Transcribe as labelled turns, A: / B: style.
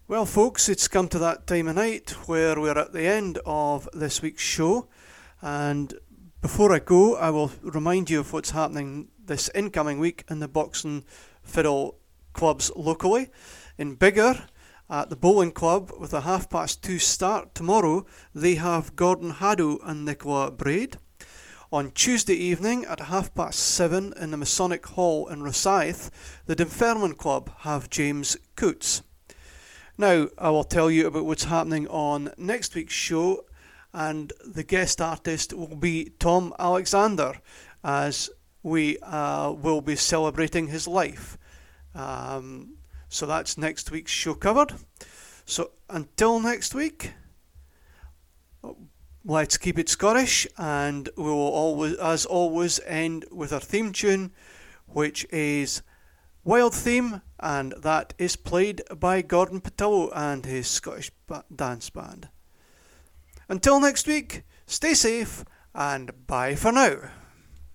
A: Well, folks, it's come to that time of night where we're at the end of this week's show. And before I go, I will remind you of what's happening this incoming week in the boxing fiddle clubs locally. In Biggar, at the bowling club, with a 2:30 start tomorrow, they have Gordon Haddo and Nicola Braid. On Tuesday evening at 7:30 in the Masonic Hall in Rosyth, the Dunfermline Club have James Coots. Now, I will tell you about what's happening on next week's show, and the guest artist will be Tom Alexander, as we will be celebrating his life. So that's next week's show covered. So until next week, let's keep it Scottish, and we will always, as always, end with our theme tune, which is Wild Theme, and that is played by Gordon Patillo and his Scottish dance band. Until next week, stay safe and bye for now.